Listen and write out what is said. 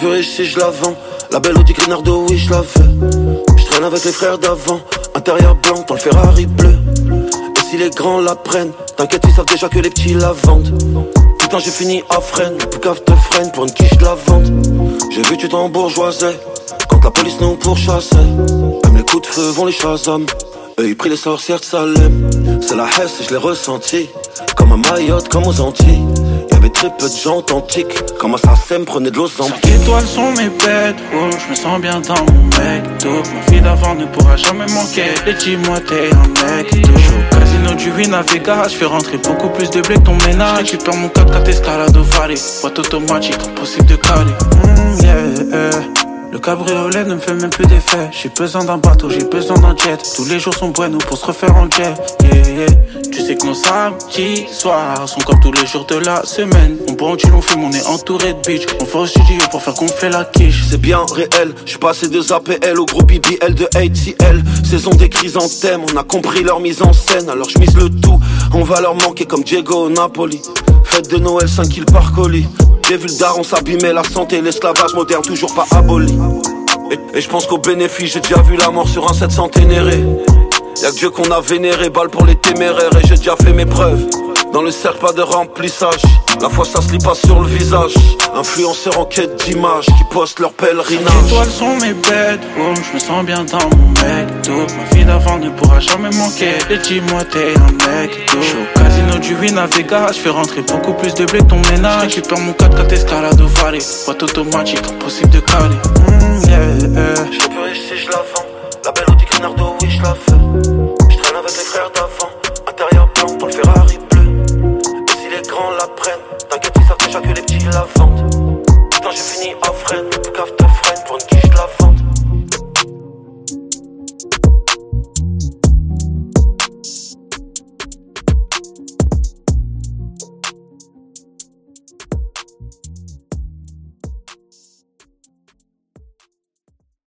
peu riche si je la vends. La belle Audi Grinardo, oui, je la fais. Je traîne avec les frères d'avant. Intérieur blanc dans le Ferrari bleu. Et si les grands la prennent, t'inquiète, ils savent déjà que les petits la vendent. Putain, j'ai fini à Fresnes, plus cave de freine pour une quiche de la vente. J'ai vu tu t'embourgeoisais quand la police nous pourchassait. Même les coups de feu vont les Shazam. Eux ils prient les sorcières de Salem. C'est la Hesse et je l'ai ressenti. Comme à Mayotte, comme aux Antilles. Y'avait très peu de gens authentiques. Comme à Sassem, prenez de l'Ozampique. 5 étoiles sont mes bêtes, oh, je me sens bien dans mon mec. Ma fille d'avant ne pourra jamais manquer. Et dis-moi t'es un mec. Je suis au casino du Win Vegas. Je fais rentrer beaucoup plus de blé que ton ménage. Je récupère mon 4x4 escalade au valley. Boîte automatique, impossible de caler. Le cabriolet ne me fait même plus d'effet. J'ai besoin d'un bateau, j'ai besoin d'un jet. Tous les jours sont buenos pour se refaire en guerre. Tu sais que nos samedis soirs sont comme tous les jours de la semaine. On branche, on fume, on est entouré de bitch. On va au studio pour faire gonfler la quiche. C'est bien réel, j'suis passé de APL au gros BBL de ATL. Saison des chrysanthèmes, on a compris leur mise en scène. Alors j'mise le tout, on va leur manquer comme Diego au Napoli. Fête de Noël, 5 kills par colis. J'ai vu le daron s'abîmer, la santé, l'esclavage moderne toujours pas aboli. Et je pense qu'au bénéfice, j'ai déjà vu la mort sur un 7 centénéré. Y'a que Dieu qu'on a vénéré, balle pour les téméraires. Et j'ai déjà fait mes preuves, dans le cercle pas de remplissage. La foi ça se lit pas sur le visage. Influenceurs en quête d'image, qui postent leur pèlerinage. 5 étoiles sont mes bêtes, oh, je me sens bien dans mon mec. Ma fille d'avant ne pourra jamais manquer. Et dis-moi t'es un mec. Je suis au casino du Win Vegas. Je fais rentrer beaucoup plus de blé que ton ménage. Je récupère mon 4x4 escalade au valley. Boîte automatique, impossible de caler. Je peux riche si je la vends. La belle Audi Grinardo, oui je la fais.